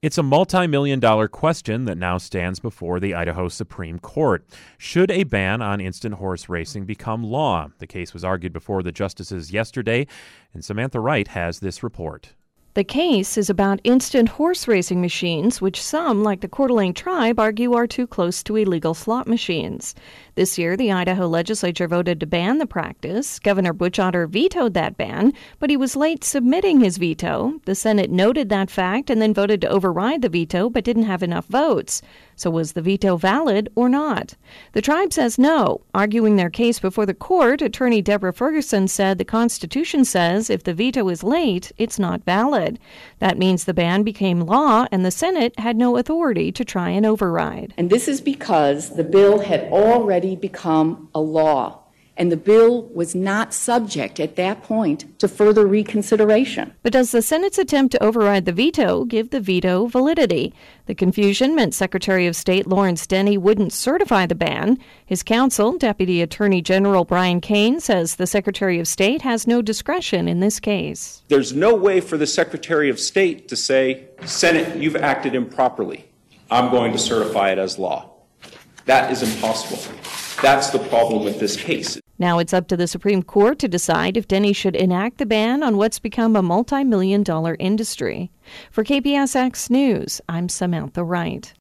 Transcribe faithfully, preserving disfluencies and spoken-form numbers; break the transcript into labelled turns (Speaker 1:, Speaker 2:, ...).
Speaker 1: It's a multi-million dollar question that now stands before the Idaho Supreme Court. Should a ban on instant horse racing become law? The case was argued before the justices yesterday, and Samantha Wright has this report.
Speaker 2: The case is about instant horse racing machines, which some, like the Coeur d'Alene tribe, argue are too close to illegal slot machines. This year, the Idaho legislature voted to ban the practice. Governor Butch Otter vetoed that ban, but he was late submitting his veto. The Senate noted that fact and then voted to override the veto, but didn't have enough votes. So was the veto valid or not? The tribe says no. Arguing their case before the court, attorney Deborah Ferguson said the Constitution says if the veto is late, it's not valid. That means the ban became law and the Senate had no authority to try and override.
Speaker 3: And this is because the bill had already become a law, and the bill was not subject at that point to further reconsideration.
Speaker 2: But does the Senate's attempt to override the veto give the veto validity? The confusion meant Secretary of State Lawrence Denny wouldn't certify the ban. His counsel, Deputy Attorney General Brian Cain, says the Secretary of State has no discretion in this case.
Speaker 4: There's no way for the Secretary of State to say, Senate, you've acted improperly. I'm going to certify it as law. That is impossible. That's the problem with this case.
Speaker 2: Now it's up to the Supreme Court to decide if Denny should enact the ban on what's become a multi-million dollar industry. For K P S X News, I'm Samantha Wright.